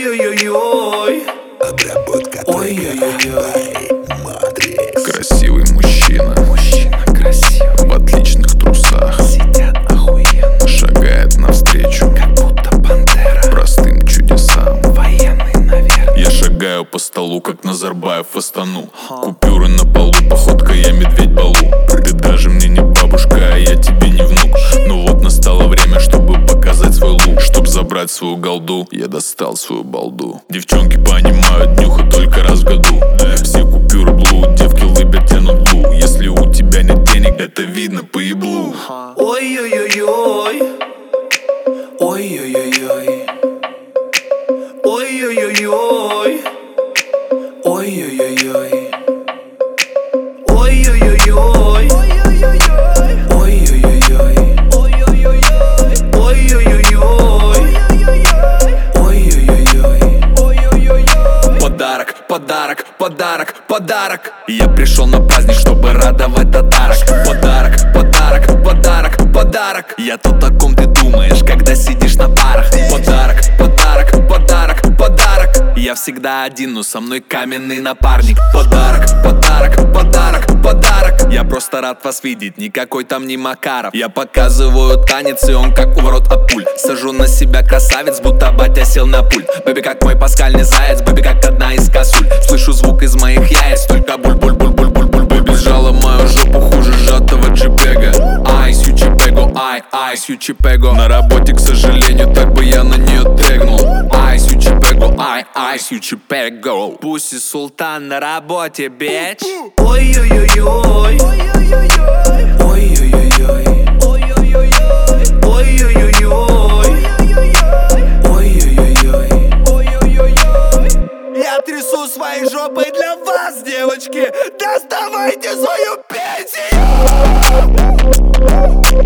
Ой-ой-ой-ой. Отработка Ой-ой-ой-ой. Матрикс. Красивый мужчина Красиво. в отличных трусах Сидят охуенно, шагает навстречу как будто пантера. простым чудесам. Военный, наверное. Я шагаю по столу, как Назарбаев в Астану. Купюры на полу, походка я медведь Балу. Ты даже мне не бабушка, а я тебе не внук. Ну вот настало время, чтобы показать свой лук. Чтоб забрать свою голду, я достал свою балду. Девчонки понимают, нюха только раз в году. Все купюры блу, девки лыбят, тянут лу. Если у тебя нет денег, это видно по еблу. Ой-ой-ой-ой. Ой-ой-ой-ой. Ой-ой-ой-ой. Ой-ой-ой-ой. Ой-ой-ой-ой. Ой-ой-ой-ой. Ой-ой-ой-ой. Подарок, подарок, подарок, подарок. Я пришел на праздник, чтобы радовать татарок. Подарок, подарок, подарок, подарок. Я тот, о ком ты думаешь, когда сидишь на парах. Подарок, подарок, подарок, подарок. Я всегда один, но со мной каменный напарник. Подарок, подарок, подарок, подарок. Я просто рад вас видеть, никакой там не Макаров. Я показываю танец, и он как у ворот от пуль. Сажу на себя красавец, будто батя сел на пульт. Бэби как мой паскальный заяц, бэби как одна из косуль. Слышу звук из моих яиц, только буль-буль-буль-буль-буль-буль. Бэби сжала мою жопу хуже сжатого джипега. Айс, ючипего, айс, ючипего. На работе, к сожалению, так бы я на нее трегнул. Айс, ючипего, айс, ючипего. Пусть султан на работе, бич. Ой-ой-ой-ой. Ой-ой-ой-ой. Ой-ой-ой-ой. Ой-ой-ой. Я трясу своей жопой для вас, девочки. Доставайте свою пенсию.